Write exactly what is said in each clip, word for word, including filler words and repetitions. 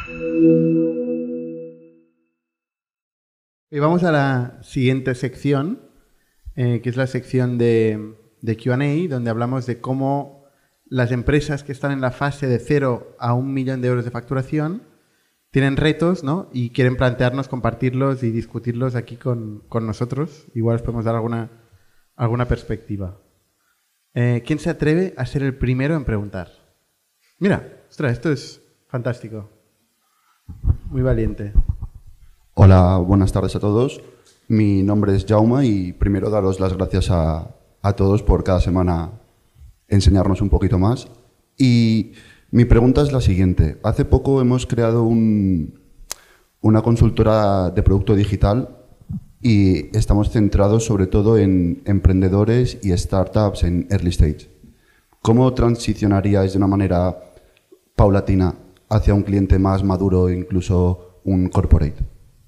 Y vamos a la siguiente sección, eh, que es la sección de, de Q and A, donde hablamos de cómo las empresas que están en la fase de cero a un millón de euros de facturación tienen retos, ¿no? Y quieren plantearnos compartirlos y discutirlos aquí con, con nosotros. Igual os podemos dar alguna, alguna perspectiva. Eh, ¿Quién se atreve a ser el primero en preguntar? Mira, ostras, esto es fantástico. Muy valiente. Hola, buenas tardes a todos. Mi nombre es Jaume y primero daros las gracias a, a todos por cada semana enseñarnos un poquito más. Y mi pregunta es la siguiente. Hace poco hemos creado un, una consultora de producto digital y estamos centrados sobre todo en emprendedores y startups en early stage. ¿Cómo transicionaríais de una manera paulatina hacia un cliente más maduro e incluso un corporate?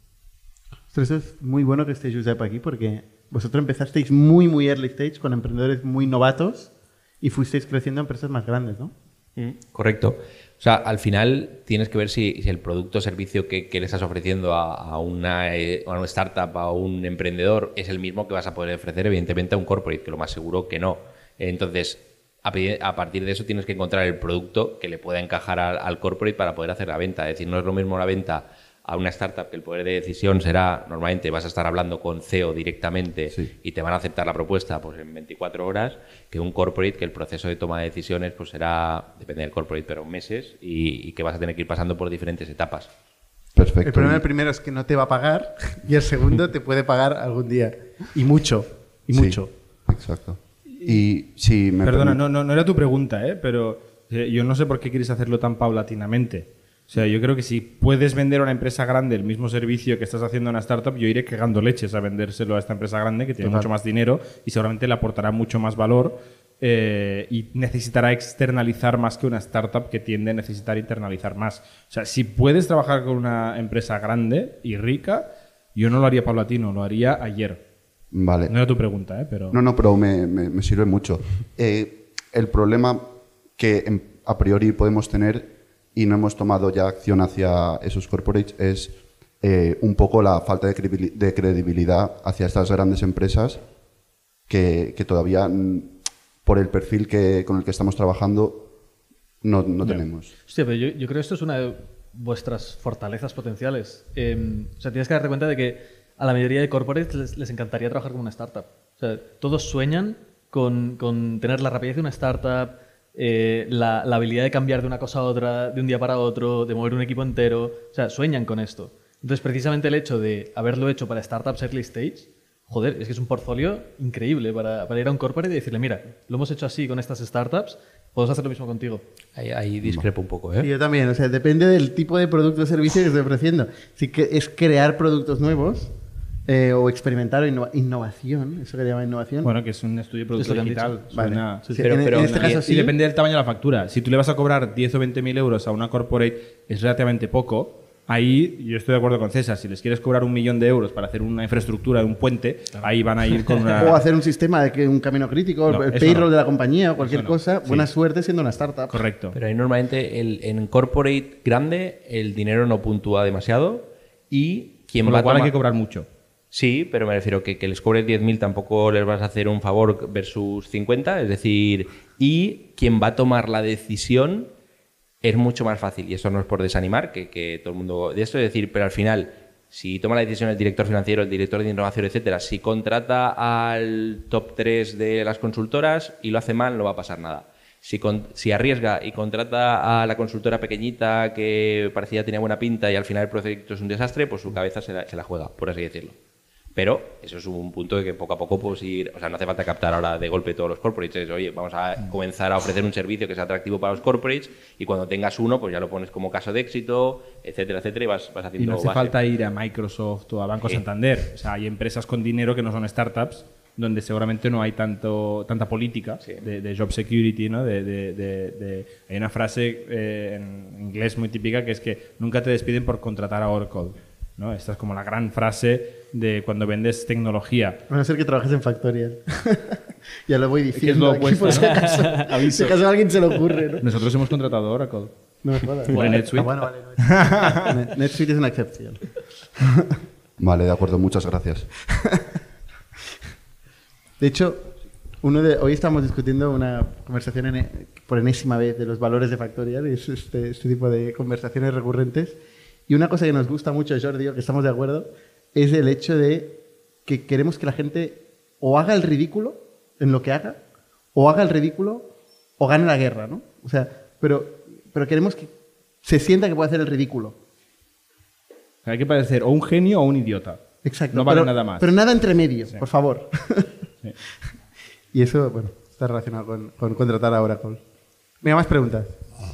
Eso es muy bueno que esté Josep aquí porque vosotros empezasteis muy, muy early stage con emprendedores muy novatos y fuisteis creciendo en empresas más grandes, ¿no? Mm, correcto. O sea, al final tienes que ver si, si el producto o servicio que, que le estás ofreciendo a, a, una, eh, a una startup, a un emprendedor, es el mismo que vas a poder ofrecer, evidentemente, a un corporate, que lo más seguro que no. Entonces, a, a partir de eso tienes que encontrar el producto que le pueda encajar al, al corporate para poder hacer la venta. Es decir, no es lo mismo la venta a una startup que el poder de decisión será, normalmente vas a estar hablando con C E O directamente, sí, y te van a aceptar la propuesta pues en veinticuatro horas, que un corporate que el proceso de toma de decisiones pues será, depende del corporate, pero meses y, y que vas a tener que ir pasando por diferentes etapas. Perfecto. El problema el primero es que no te va a pagar y el segundo te puede pagar algún día. Y mucho, y mucho. Sí, exacto. Y si me Perdona, no, no, no era tu pregunta, ¿eh? Pero eh, yo no sé por qué quieres hacerlo tan paulatinamente. O sea, yo creo que si puedes vender a una empresa grande el mismo servicio que estás haciendo a una startup, yo iré cagando leches a vendérselo a esta empresa grande que tiene Total. mucho más dinero y seguramente le aportará mucho más valor eh, y necesitará externalizar más que una startup que tiende a necesitar internalizar más. O sea, si puedes trabajar con una empresa grande y rica, yo no lo haría paulatino, lo haría ayer. Vale. No era tu pregunta, ¿eh? Pero... No, no, pero me, me, me sirve mucho. Eh, el problema que a priori podemos tener y no hemos tomado ya acción hacia esos corporates es eh, un poco la falta de, credibil- de credibilidad hacia estas grandes empresas que, que todavía, por el perfil que, con el que estamos trabajando, no, no yeah. tenemos. Hostia, pero yo, yo creo que esto es una de vuestras fortalezas potenciales. Eh, o sea, tienes que darte cuenta de que a la mayoría de corporates les, les encantaría trabajar como una startup. O sea, todos sueñan con, con tener la rapidez de una startup, Eh, la, la habilidad de cambiar de una cosa a otra, de un día para otro, de mover un equipo entero. O sea, sueñan con esto. Entonces, precisamente el hecho de haberlo hecho para startups early stage, joder, es que es un portfolio increíble para, para ir a un corporate y decirle, mira, lo hemos hecho así con estas startups, podemos hacer lo mismo contigo. Ahí, ahí discrepo un poco, ¿eh? Sí, yo también. O sea, depende del tipo de producto o servicio que estoy ofreciendo. Si que es crear productos nuevos, Eh, o experimentar o innova- innovación, eso que llama innovación. Bueno, que es un estudio de producto digital. Vale. Sí, sí, pero, en, pero en este y, caso sí. y depende del tamaño de la factura. Si tú le vas a cobrar diez o veinte mil euros a una corporate, es relativamente poco. Ahí yo estoy de acuerdo con César. Si les quieres cobrar un millón de euros para hacer una infraestructura de un puente, claro, ahí van a ir con una... O hacer un sistema de que un camino crítico, no, el payroll no. de la compañía o cualquier no. cosa. Sí. Buena suerte siendo una startup. Correcto. Pero ahí normalmente el, en corporate grande el dinero no puntúa demasiado y quien Con va lo cual a tomar... hay que cobrar mucho. Sí, pero me refiero que, que les cobres diez mil tampoco les vas a hacer un favor versus cincuenta, es decir, y quien va a tomar la decisión es mucho más fácil, y eso no es por desanimar, que, que todo el mundo de esto, es decir, pero al final, si toma la decisión el director financiero, el director de innovación, etcétera, si contrata al top tres de las consultoras y lo hace mal, no va a pasar nada. Si, con, si arriesga y contrata a la consultora pequeñita que parecía tenía buena pinta y al final el proyecto es un desastre, pues su cabeza se la, se la juega, por así decirlo. Pero eso es un punto de que poco a poco pues ir, o sea, no hace falta captar ahora de golpe todos los corporates. Oye, vamos a comenzar a ofrecer un servicio que sea atractivo para los corporates y cuando tengas uno, pues ya lo pones como caso de éxito, etcétera, etcétera, y vas, vas haciendo Y no hace base. falta ir a Microsoft o a Banco Sí. Santander. O sea, hay empresas con dinero que no son startups, donde seguramente no hay tanto tanta política Sí. de, de job security, ¿no? De, de, de, de- hay una frase eh, en inglés muy típica que es que nunca te despiden por contratar a Oracle, ¿no? Esta es como la gran frase de cuando vendes tecnología. A no ser que trabajes en Factorial. Ya lo voy Que es diciendo lo aquí opuesto, por si ¿no? acaso, si acaso a alguien se le ocurre, ¿no? Nosotros hemos contratado a Oracle. No me jodas. ¿Full NetSuite? Ah, bueno, vale, no es- NetSuite es una excepción. Vale, de acuerdo, muchas gracias. De hecho, uno de, hoy estamos discutiendo una conversación en- por enésima vez de los valores de Factorial, y es este, este tipo de conversaciones recurrentes. Y una cosa que nos gusta mucho, Jordi, que estamos de acuerdo, es el hecho de que queremos que la gente o haga el ridículo en lo que haga, o haga el ridículo o gane la guerra, ¿no? O sea, pero, pero queremos que se sienta que puede hacer el ridículo. Hay que parecer o un genio o un idiota. Exacto. No vale pero, nada más. Pero nada entre medio, Sí. por favor. Sí. Y eso, bueno, está relacionado con, con contratar a Oracle. Venga, más preguntas.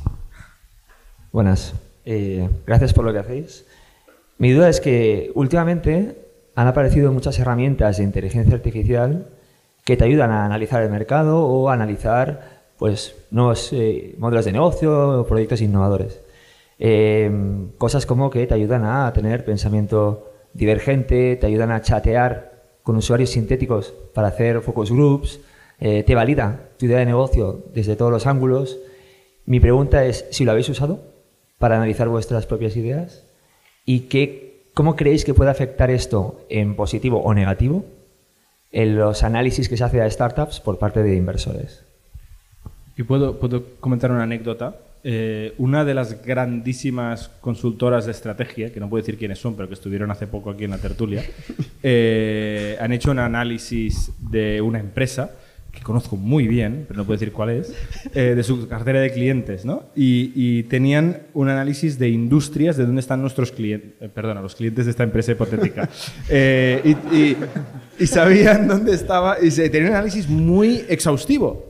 Buenas. Eh, gracias por lo que hacéis. Mi duda es que últimamente han aparecido muchas herramientas de inteligencia artificial que te ayudan a analizar el mercado o a analizar pues, nuevos eh, modelos de negocio o proyectos innovadores. Eh, cosas como que te ayudan a tener pensamiento divergente, te ayudan a chatear con usuarios sintéticos para hacer focus groups, eh, te valida tu idea de negocio desde todos los ángulos. Mi pregunta es si lo habéis usado para analizar vuestras propias ideas y qué, cómo creéis que puede afectar esto en positivo o negativo en los análisis que se hace a startups por parte de inversores. Y puedo, puedo comentar una anécdota. Eh, una de las grandísimas consultoras de estrategia, que no puedo decir quiénes son, pero que estuvieron hace poco aquí en la tertulia, eh, han hecho un análisis de una empresa que conozco muy bien, pero no puedo decir cuál es, eh, de su cartera de clientes, ¿no? Y, y tenían un análisis de industrias, de dónde están nuestros clientes, eh, perdona, los clientes de esta empresa hipotética. Eh, y, y, y sabían dónde estaba, y se, tenían un análisis muy exhaustivo.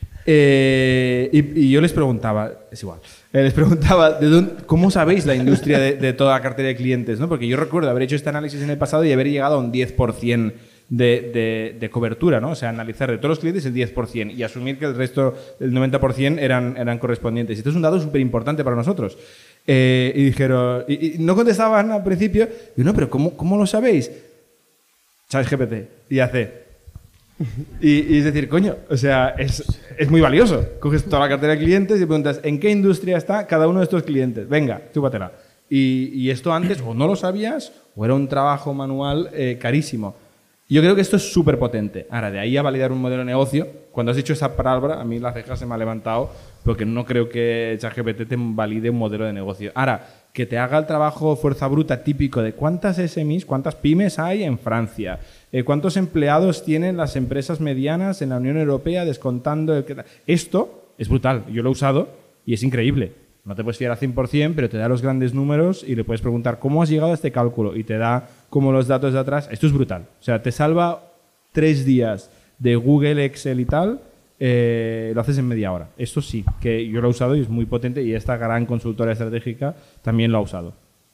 Eh, y, y yo les preguntaba, es igual, eh, les preguntaba, ¿de dónde, ¿cómo sabéis la industria de, de toda la cartera de clientes? ¿No? Porque yo recuerdo haber hecho este análisis en el pasado y haber llegado a un diez por ciento de, de, de cobertura, ¿no? O sea, analizar de todos los clientes el diez por ciento y asumir que el resto, el noventa por ciento eran, eran correspondientes. Y esto es un dato súper importante para nosotros. Eh, y dijeron, y, y no contestaban al principio, y no, pero ¿cómo, cómo lo sabéis? ChatGPT y hace... Y, y es decir, coño, o sea, es, es muy valioso. Coges toda la cartera de clientes y preguntas ¿en qué industria está cada uno de estos clientes? Venga, chúpatela. Y, y esto antes o no lo sabías o era un trabajo manual eh, carísimo. Yo creo que esto es súper potente. Ahora, de ahí a validar un modelo de negocio, cuando has dicho esa palabra, a mí la ceja se me ha levantado porque no creo que ChatGPT te valide un modelo de negocio. Ahora, que te haga el trabajo fuerza bruta típico de cuántas S M Is, cuántas pymes hay en Francia, eh, cuántos empleados tienen las empresas medianas en la Unión Europea descontando... El que... Esto es brutal. Yo lo he usado y es increíble. No te puedes fiar al cien por ciento, pero te da los grandes números y le puedes preguntar cómo has llegado a este cálculo y te da como los datos de atrás. Esto es brutal. O sea, te salva tres días de Google, Excel y tal, eh, lo haces en media hora. Esto sí, que yo lo he usado y es muy potente y esta gran consultora estratégica también lo ha usado.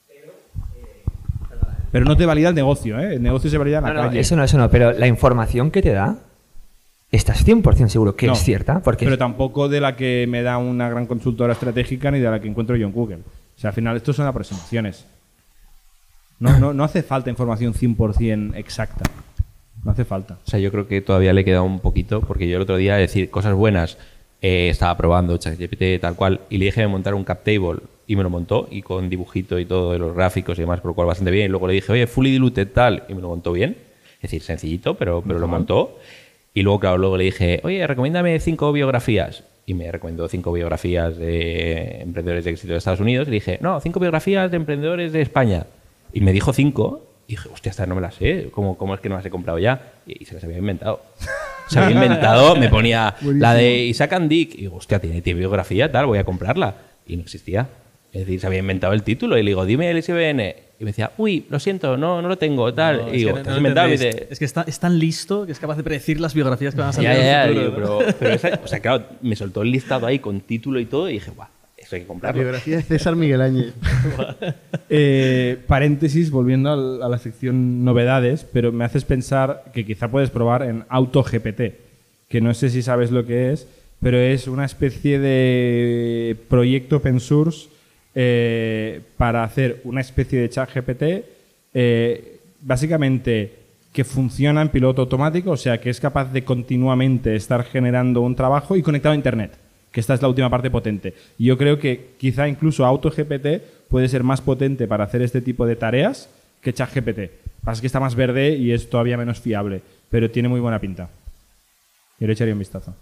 Pero no te valida el negocio, ¿eh? El negocio se valida en la No, no, calle. eso no, eso no, pero la información que te da, estás cien por ciento seguro que No, es cierta. Porque pero tampoco de la que me da una gran consultora estratégica ni de la que encuentro yo en Google. O sea, al final esto son aproximaciones. No, no, no hace falta información cien por ciento exacta. No hace falta. O sea, yo creo que todavía le queda un poquito, porque yo el otro día, decir cosas buenas, eh, estaba probando ChatGPT tal cual, y le dije de montar un cap table, y me lo montó, y con dibujito y todo, de los gráficos y demás, por lo cual bastante bien. Y luego le dije, oye, fully diluted tal, y me lo montó bien. Es decir, sencillito, pero, pero lo montó. Y luego, claro, luego le dije, oye, recomiéndame cinco biografías. Y me recomendó cinco biografías de emprendedores de éxito de Estados Unidos. Y le dije, no, cinco biografías de emprendedores de España. Y me dijo cinco. Y dije, hostia, esta no me las sé. ¿Cómo, cómo es que no las he comprado ya? Y, y se las había inventado. Se había inventado, me ponía la de Isaac and Dick. Y digo, hostia, tiene, tiene biografía, tal, voy a comprarla. Y no existía. Es decir, se había inventado el título. Y le digo, dime el I S B N. Y me decía, uy, lo siento, no, no lo tengo, tal. No, y digo, es que ¿te no has lo inventado? Y entendéis. dice, Es que está, es tan listo que es capaz de predecir las biografías que van a salir ya, en el ya, ya, futuro, digo, ¿no? pero, pero esa, o sea, claro, me soltó el listado ahí con título y todo y dije, guau, eso hay que La comprarlo. biografía de César Miguel Ángel. Eh, paréntesis, volviendo al- a la sección novedades, pero me haces pensar que quizá puedes probar en AutoGPT, que no sé si sabes lo que es, pero es una especie de proyecto open source eh, para hacer una especie de ChatGPT eh, básicamente que funciona en piloto automático, o sea que es capaz de continuamente estar generando un trabajo y conectado a Internet. que esta es la última parte potente. Y yo creo que quizá incluso AutoGPT puede ser más potente para hacer este tipo de tareas que ChatGPT. Lo que pasa es que está más verde y es todavía menos fiable, pero tiene muy buena pinta. Yo le echaría un vistazo.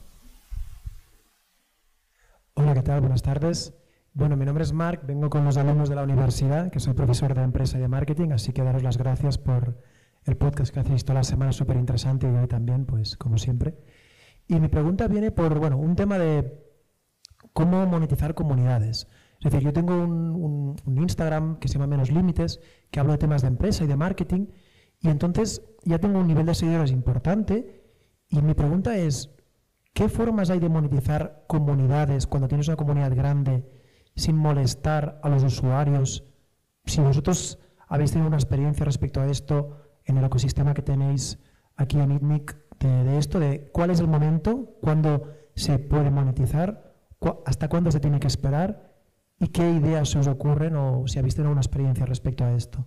Hola, ¿qué tal? Buenas tardes. Bueno, mi nombre es Marc, vengo con los alumnos de la universidad, que soy profesor de empresa y de marketing, así que daros las gracias por el podcast que hacéis todas las semanas, súper interesante, y hoy también, pues como siempre. Y mi pregunta viene por, bueno, un tema de cómo monetizar comunidades. Es decir, yo tengo un, un, un Instagram que se llama Menos Límites, que hablo de temas de empresa y de marketing, y entonces ya tengo un nivel de seguidores importante, y mi pregunta es, ¿qué formas hay de monetizar comunidades cuando tienes una comunidad grande sin molestar a los usuarios? Si vosotros habéis tenido una experiencia respecto a esto en el ecosistema que tenéis aquí en ITNIC, de, de esto, de cuál es el momento, cuándo se puede monetizar, cu- hasta cuándo se tiene que esperar y qué ideas se os ocurren o si habéis tenido una experiencia respecto a esto.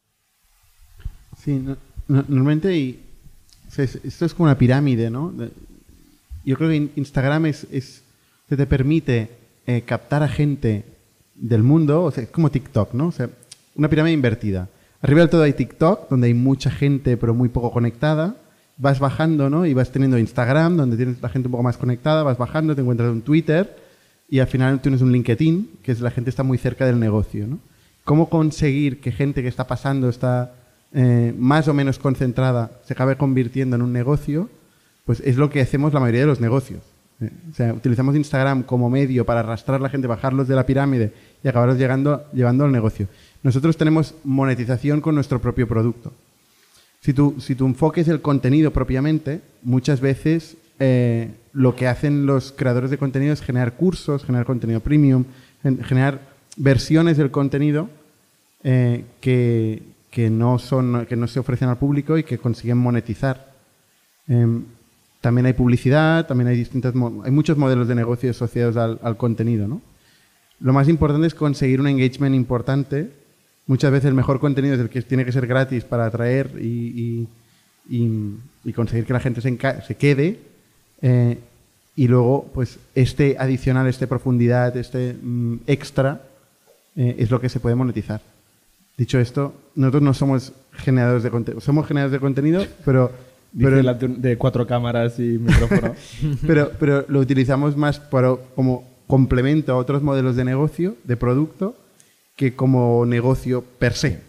Sí, no- no- normalmente y, o sea, es- esto es como una pirámide, ¿no? De- Yo creo que in- Instagram es, es que te permite eh, captar a gente del mundo, o sea, es como TikTok, ¿no? O sea, una pirámide invertida. Arriba del todo hay TikTok, donde hay mucha gente pero muy poco conectada. Vas bajando, ¿no? Y vas teniendo Instagram, donde tienes la gente un poco más conectada, vas bajando, te encuentras un Twitter y al final tienes un LinkedIn, que es la gente está muy cerca del negocio, ¿no? ¿Cómo conseguir que gente que está pasando, está eh, más o menos concentrada, se acabe convirtiendo en un negocio? Pues es lo que hacemos la mayoría de los negocios. Eh, O sea, utilizamos Instagram como medio para arrastrar a la gente, bajarlos de la pirámide y acabarlos llegando, llevando al negocio. Nosotros tenemos monetización con nuestro propio producto. Si tu, si tu enfoque es el contenido propiamente, muchas veces eh, lo que hacen los creadores de contenido es generar cursos, generar contenido premium, gen- generar versiones del contenido eh, que, que, no son, que no se ofrecen al público y que consiguen monetizar. Em, también hay publicidad, también hay distintas mo- hay muchos modelos de negocio asociados al, al contenido, ¿no? Lo más importante es conseguir un engagement importante. Muchas veces el mejor contenido es el que tiene que ser gratis para atraer y, y, y- y conseguir que la gente se, enca- se quede. eh, y luego, pues, este adicional, este profundidad, este mm, extra, eh, es lo que se puede monetizar. Dicho esto, nosotros no somos generadores de contenido. Somos generadores de contenido, pero... Dice pero la de, de cuatro cámaras y micrófono. pero, pero lo utilizamos más para, como complemento a otros modelos de negocio, de producto, que como negocio per se.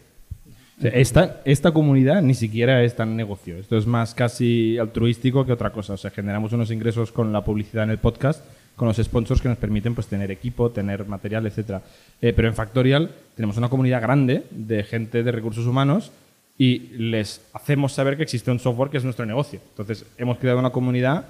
O sea, esta, esta comunidad ni siquiera es tan negocio. Esto es más casi altruístico que otra cosa. O sea, generamos unos ingresos con la publicidad en el podcast, con los sponsors que nos permiten pues, tener equipo, tener material, etcétera. Eh, pero en Factorial tenemos una comunidad grande de gente de recursos humanos y les hacemos saber que existe un software que es nuestro negocio. Entonces, hemos creado una comunidad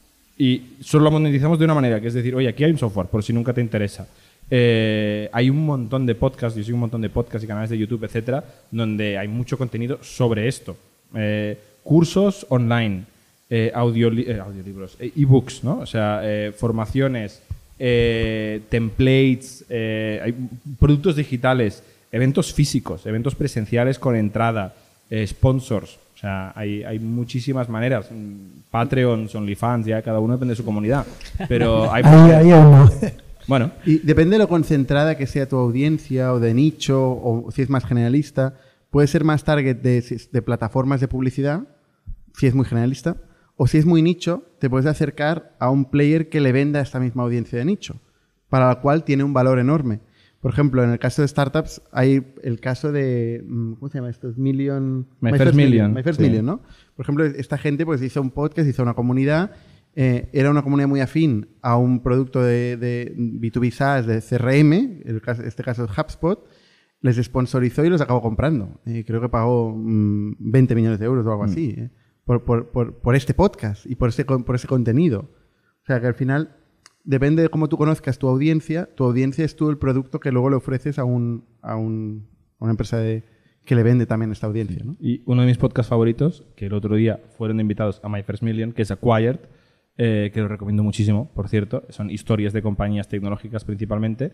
y solo lo monetizamos de una manera, que es decir, oye, aquí hay un software, por si nunca te interesa. Eh, hay un montón de podcasts, yo sigo un montón de podcasts y canales de YouTube, etcétera, donde hay mucho contenido sobre esto. Eh, cursos online, eh, audioli- eh, audiolibros, eh, ebooks, ¿no? O sea, eh, formaciones, eh, templates, eh, hay productos digitales, eventos físicos, eventos presenciales con entrada, eh, sponsors. O sea, hay, hay muchísimas maneras. Mm, Patreons, OnlyFans, ya cada uno depende de su comunidad. Pero hay... Ahí, ahí aún no. Bueno. Y depende de lo concentrada que sea tu audiencia o de nicho o si es más generalista. Puede ser más target de, de plataformas de publicidad, si es muy generalista. O si es muy nicho, te puedes acercar a un player que le venda a esta misma audiencia de nicho, para la cual tiene un valor enorme. Por ejemplo, en el caso de startups hay el caso de... ¿Cómo se llama esto? Million... My, My First, First Million. Million. My First sí. Million, ¿no? Por ejemplo, esta gente pues hizo un podcast, hizo una comunidad... Eh, era una comunidad muy afín a un producto de, de B dos B SaaS de C R M, en este caso es HubSpot, les sponsorizó y los acabó comprando. Eh, creo que pagó mmm, veinte millones de euros o algo mm. así, eh, por, por, por, por este podcast y por ese, por ese contenido. O sea que al final, depende de cómo tú conozcas tu audiencia, tu audiencia es tú el producto que luego le ofreces a, un, a, un, a una empresa de, que le vende también a esta audiencia, ¿no? Y uno de mis podcasts favoritos, que el otro día fueron invitados a My First Million, que es Acquired, Eh, que lo recomiendo muchísimo, por cierto. Son historias de compañías tecnológicas principalmente.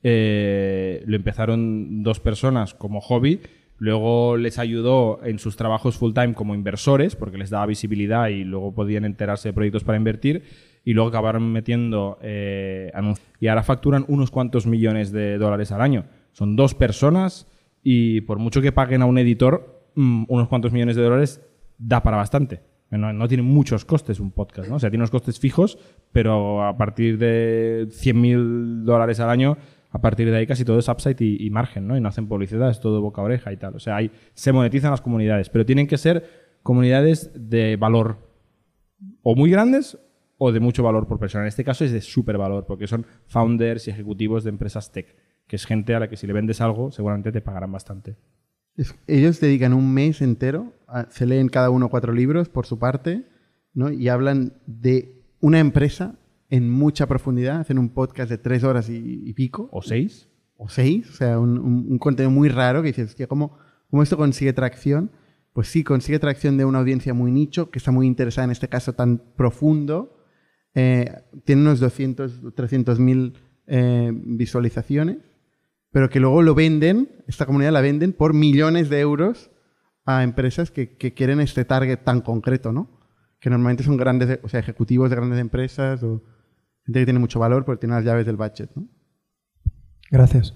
Eh, lo empezaron dos personas como hobby, luego les ayudó en sus trabajos full time como inversores, porque les daba visibilidad y luego podían enterarse de proyectos para invertir. y luego acabaron metiendo eh, anuncios. Y ahora facturan unos cuantos millones de dólares al año. Son dos personas y por mucho que paguen a un editor, mmm, unos cuantos millones de dólares da para bastante. No, no tiene muchos costes un podcast, ¿no? O sea, tiene unos costes fijos, pero a partir de cien mil dólares al año, a partir de ahí casi todo es upside y, y margen, ¿no? Y no hacen publicidad, es todo boca a oreja y tal. O sea, ahí se monetizan las comunidades, pero tienen que ser comunidades de valor o muy grandes o de mucho valor por persona. En este caso es de súper valor, porque son founders y ejecutivos de empresas tech, que es gente a la que si le vendes algo seguramente te pagarán bastante. Es, ellos dedican un mes entero, a, se leen cada uno cuatro libros por su parte, ¿no? Y hablan de una empresa en mucha profundidad, hacen un podcast de tres horas y, y pico. ¿O seis? O seis, o sea, un, un, un contenido muy raro que dices, hostia, ¿cómo, ¿cómo esto consigue tracción? Pues sí, consigue tracción de una audiencia muy nicho, que está muy interesada en este caso tan profundo. Eh, tiene unos doscientos, trescientos mil eh, visualizaciones, pero que luego lo venden, esta comunidad la venden por millones de euros a empresas que, que quieren este target tan concreto, ¿no? Que normalmente son grandes, o sea, ejecutivos de grandes empresas o gente que tiene mucho valor porque tiene las llaves del budget, ¿no? Gracias.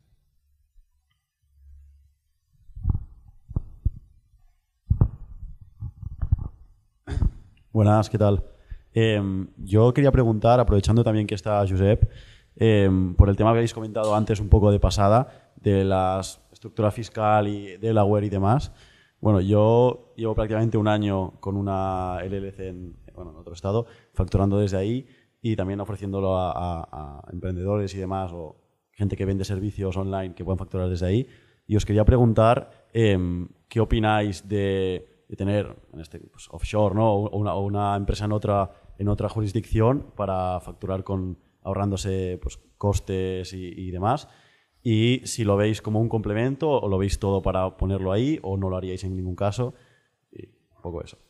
Buenas, ¿qué tal? Eh, yo quería preguntar, aprovechando también que está Josep, eh, por el tema que habéis comentado antes un poco de pasada, de la estructura fiscal y Delaware y demás. Bueno, yo llevo prácticamente un año con una L L C en, bueno, en otro estado, facturando desde ahí y también ofreciéndolo a, a, a emprendedores y demás, o gente que vende servicios online que puedan facturar desde ahí. Y os quería preguntar eh, qué opináis de, de tener en este, pues, offshore, ¿no? o, una, o una empresa en otra, en otra jurisdicción para facturar con, ahorrándose pues, costes y, y demás. Y si lo veis como un complemento o lo veis todo para ponerlo ahí o no lo haríais en ningún caso. Y un poco eso.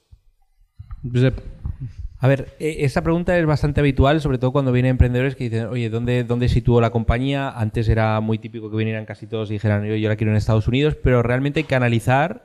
A ver, esta pregunta es bastante habitual, sobre todo cuando vienen emprendedores que dicen, oye, ¿dónde, ¿dónde sitúo la compañía? Antes era muy típico que vinieran casi todos y dijeran, yo, yo la quiero en Estados Unidos, pero realmente hay que analizar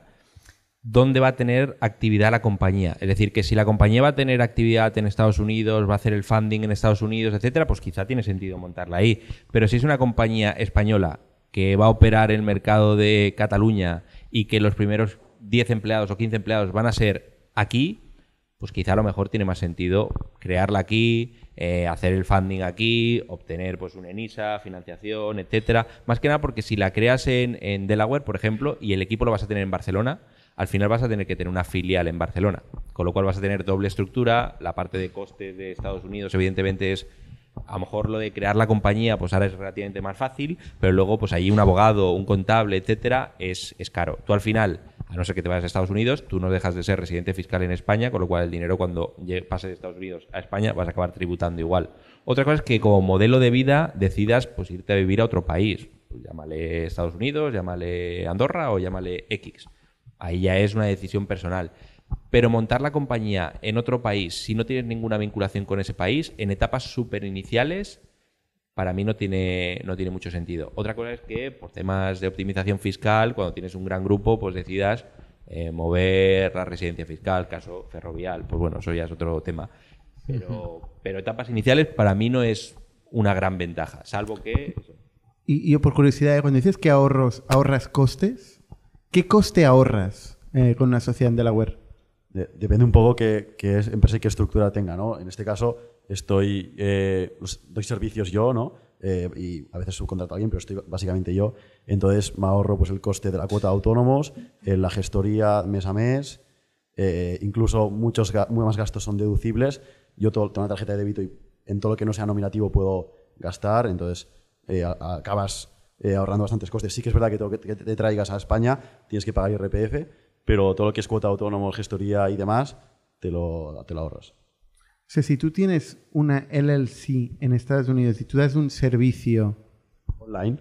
dónde va a tener actividad la compañía. Es decir, que si la compañía va a tener actividad en Estados Unidos, va a hacer el funding en Estados Unidos, etcétera, pues quizá tiene sentido montarla ahí. Pero si es una compañía española que va a operar en el mercado de Cataluña y que los primeros diez empleados o quince empleados van a ser aquí, pues quizá a lo mejor tiene más sentido crearla aquí, eh, hacer el funding aquí, obtener pues un ENISA, financiación, etcétera. Más que nada porque si la creas en, en Delaware, por ejemplo, y el equipo lo vas a tener en Barcelona, al final vas a tener que tener una filial en Barcelona, con lo cual vas a tener doble estructura. La parte de costes de Estados Unidos, evidentemente, es a lo mejor lo de crear la compañía, pues ahora es relativamente más fácil, pero luego pues ahí un abogado, un contable, etcétera, es, es caro. Tú al final, a no ser que te vayas a Estados Unidos, tú no dejas de ser residente fiscal en España, con lo cual el dinero cuando pase de Estados Unidos a España vas a acabar tributando igual. Otra cosa es que como modelo de vida decidas pues irte a vivir a otro país. Pues llámale Estados Unidos, llámale Andorra o llámale X. Ahí ya es una decisión personal. Pero montar la compañía en otro país, si no tienes ninguna vinculación con ese país, en etapas súper iniciales, para mí no tiene, no tiene mucho sentido. Otra cosa es que, por temas de optimización fiscal, cuando tienes un gran grupo, pues decidas eh, mover la residencia fiscal, caso ferrovial, pues bueno, eso ya es otro tema. Pero, pero etapas iniciales para mí no es una gran ventaja, salvo que... Y, y yo por curiosidad, cuando dices que ahorros, ahorras costes, ¿qué coste ahorras eh, con una sociedad en Delaware? De, depende un poco qué, qué es empresa y qué estructura tenga, ¿no? En este caso, estoy eh, doy servicios yo, ¿no? Eh, y a veces subcontrato a alguien, pero estoy básicamente yo. Entonces me ahorro pues, el coste de la cuota de autónomos, eh, la gestoría mes a mes, eh, incluso muchos muy más gastos son deducibles. Yo todo, tengo una tarjeta de débito y en todo lo que no sea nominativo puedo gastar, entonces eh, a, a, acabas eh, ahorrando bastantes costes. Sí que es verdad que todo lo que te traigas a España tienes que pagar I R P F, pero todo lo que es cuota autónomo, gestoría y demás, te lo, te lo ahorras. O sea, si tú tienes una L L C en Estados Unidos y tú das un servicio online,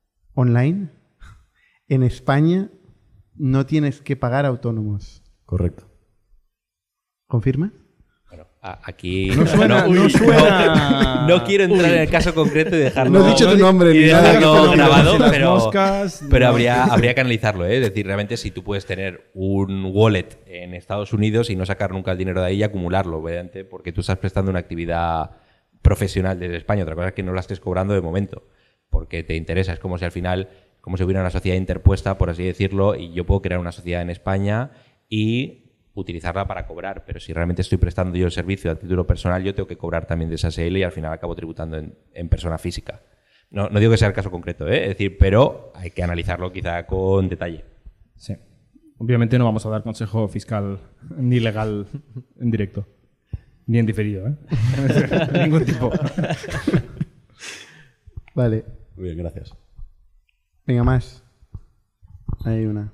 online, en España no tienes que pagar autónomos. Correcto. ¿Confirma? Bueno, Aquí no suena, no, no, suena... no, no quiero entrar Uy. en el caso concreto y dejarlo, no he dicho tu nombre y ni dejarlo grabado, pero, moscas, pero no. habría, habría que analizarlo, ¿eh? Es decir, realmente si tú puedes tener un wallet en Estados Unidos y no sacar nunca el dinero de ahí y acumularlo, obviamente, porque tú estás prestando una actividad profesional desde España. Otra cosa es que no la estés cobrando de momento, porque te interesa. Es como si al final, como si hubiera una sociedad interpuesta, por así decirlo, y yo puedo crear una sociedad en España y utilizarla para cobrar, pero si realmente estoy prestando yo el servicio a título personal, yo tengo que cobrar también de esa S L y al final acabo tributando en, en persona física. No, no digo que sea el caso concreto, ¿eh? Es decir, pero hay que analizarlo quizá con detalle. Sí. Obviamente no vamos a dar consejo fiscal ni legal en directo, ni en diferido, ¿eh? De ningún tipo. Vale. Muy bien, gracias. Venga, más. Hay una.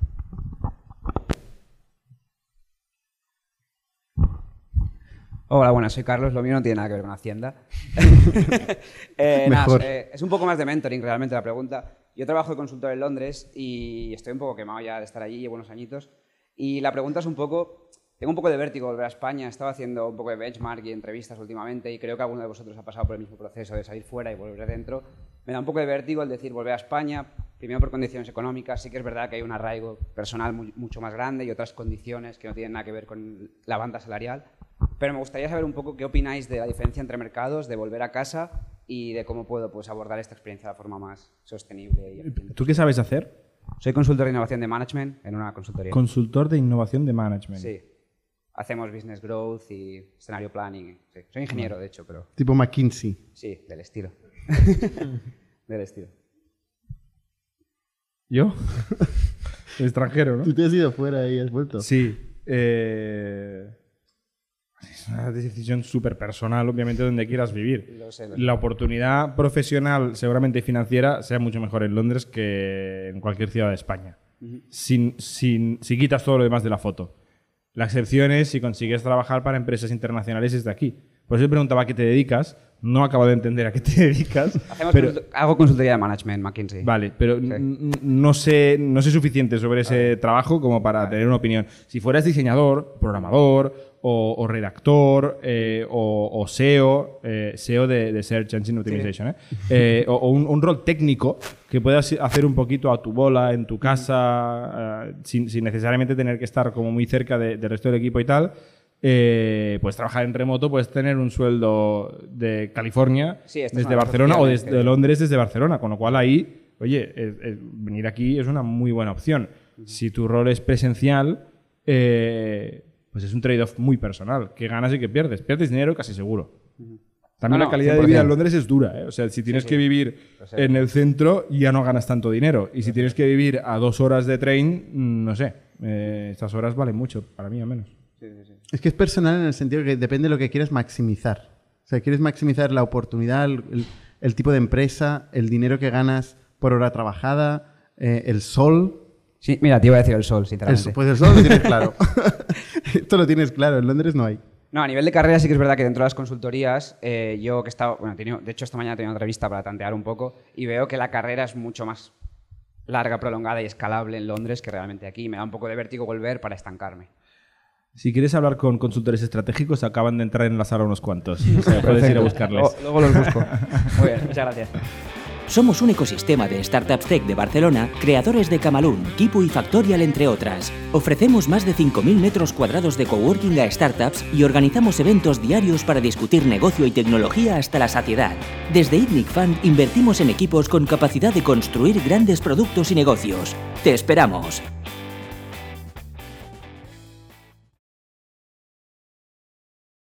Hola, buenas, soy Carlos. Lo mío no tiene nada que ver con Hacienda. eh, nada, eh, es un poco más de mentoring realmente la pregunta. Yo trabajo de consultor en Londres y estoy un poco quemado ya de estar allí, llevo unos añitos. Y la pregunta es un poco... Tengo un poco de vértigo volver a España. Estaba haciendo un poco de benchmark y entrevistas últimamente y creo que alguno de vosotros ha pasado por el mismo proceso de salir fuera y volver dentro. Me da un poco de vértigo el decir volver a España, primero por condiciones económicas. Sí que es verdad que hay un arraigo personal muy, mucho más grande y otras condiciones que no tienen nada que ver con la banda salarial. Pero me gustaría saber un poco qué opináis de la diferencia entre mercados, de volver a casa y de cómo puedo pues, abordar esta experiencia de la forma más sostenible. Y ¿Tú qué sabes hacer? Soy consultor de innovación de management en una consultoría. Consultor de innovación de management. Sí. Hacemos business growth y escenario planning. Sí. Soy ingeniero, de hecho, pero... Tipo McKinsey. Sí, del estilo. del estilo. ¿Yo? Extranjero, ¿no? Tú te has ido fuera y has vuelto. Sí. Eh... Es una decisión súper personal, obviamente, donde quieras vivir. Lo sé, lo sé. La oportunidad profesional, seguramente financiera, sea mucho mejor en Londres que en cualquier ciudad de España. Uh-huh. sin, sin, si quitas todo lo demás de la foto. La excepción es si consigues trabajar para empresas internacionales desde aquí. Por eso te preguntaba a qué te dedicas. No acabo de entender a qué te dedicas. Pero, consult- hago consultoría de management, McKinsey. Vale, pero sí. n- no, sé, no sé suficiente sobre ese vale. trabajo como para vale. tener una opinión. Si fueras diseñador, programador o, o redactor eh, o, o S E O, eh, S E O de, de Search Engine Optimization, sí. ¿eh? Eh, o, o un, un rol técnico que puedas hacer un poquito a tu bola, en tu casa, uh, sin, sin necesariamente tener que estar como muy cerca de, del resto del equipo y tal. Eh, puedes trabajar en remoto, puedes tener un sueldo de California sí, desde Barcelona o desde que... Londres desde Barcelona, con lo cual ahí, oye, es, es, venir aquí es una muy buena opción. Uh-huh. Si tu rol es presencial, eh, pues es un trade-off muy personal, que ganas y que pierdes. Pierdes dinero casi seguro. Uh-huh. También no, la calidad no, de vida en Londres es dura, ¿eh? O sea, si tienes sí, sí. que vivir en el centro, ya no ganas tanto dinero. Y si tienes que vivir a dos horas de tren, no sé, eh, estas horas valen mucho, para mí al menos. Sí, sí, sí. Es que es personal en el sentido que depende de lo que quieras maximizar. O sea, quieres maximizar la oportunidad, el, el tipo de empresa, el dinero que ganas por hora trabajada, eh, el sol. Sí, mira, te iba a decir el sol, sinceramente. El, pues el sol lo tienes claro. Esto lo tienes claro, en Londres no hay. No, a nivel de carrera sí que es verdad que dentro de las consultorías, eh, yo que he estado, bueno, he tenido, de hecho esta mañana he tenido una entrevista para tantear un poco y veo que la carrera es mucho más larga, prolongada y escalable en Londres que realmente aquí. Me da un poco de vértigo volver para estancarme. Si quieres hablar con consultores estratégicos, acaban de entrar en la sala unos cuantos. O sea, puedes ir a buscarles. O, luego los busco. Muy bien, muchas gracias. Somos un ecosistema de startups tech de Barcelona, creadores de Camalún, Kipu y Factorial, entre otras. Ofrecemos más de cinco mil metros cuadrados de coworking a startups y organizamos eventos diarios para discutir negocio y tecnología hasta la saciedad. Desde Ithnic Fund invertimos en equipos con capacidad de construir grandes productos y negocios. ¡Te esperamos!